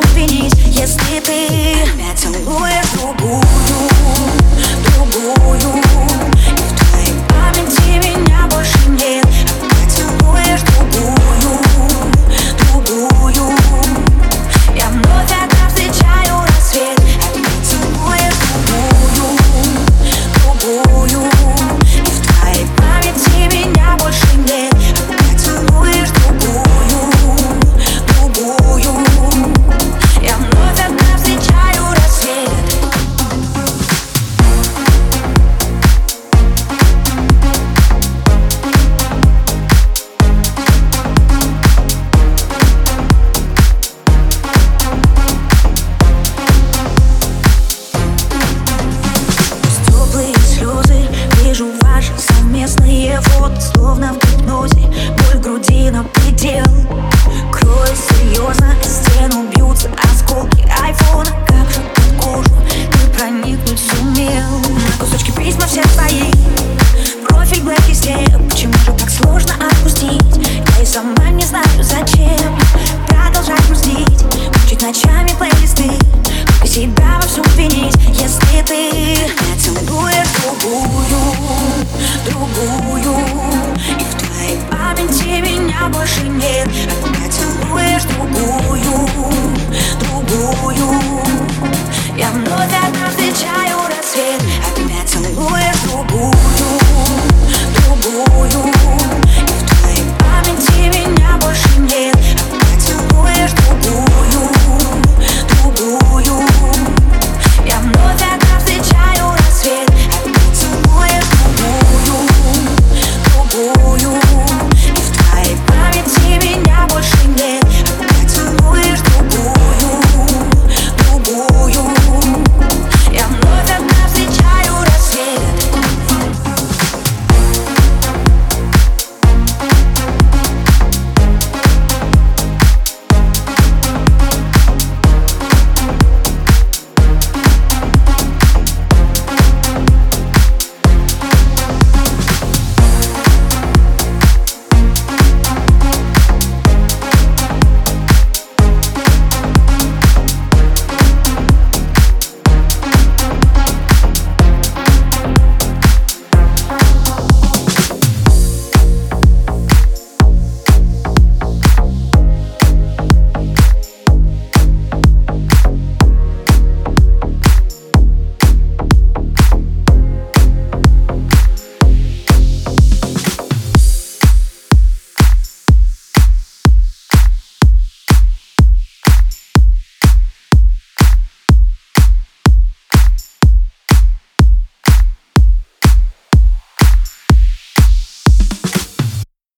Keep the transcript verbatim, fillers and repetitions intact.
всем винить, если ты опять целуешь другую, другую. И в твоей памяти меня больше нет. Опять целуешь другую, другую. Я вновь одна встречаю рассвет. Опять целуешь другую, другую. И в твоей памяти меня больше нет. Опять целуешь другую, другую. Я вновь одна встречаю рассвет. Теплые слезы, вижу ваши совместные фото, словно в гипнозе. Боль в груди на предел. Кровь серьезно, стену бьются осколки айфона. Как же под кожу ты проникнуть сумел? На кусочки письма все твои, профиль блэк везде. Почему же так сложно отпустить? Я и сама не знаю зачем продолжать грустить, мучить ночами плейлисты, только себя во всем винить, если ты опять целуешь другую, другую. И в твоей памяти меня больше нет. Опять целуешь другую, другую.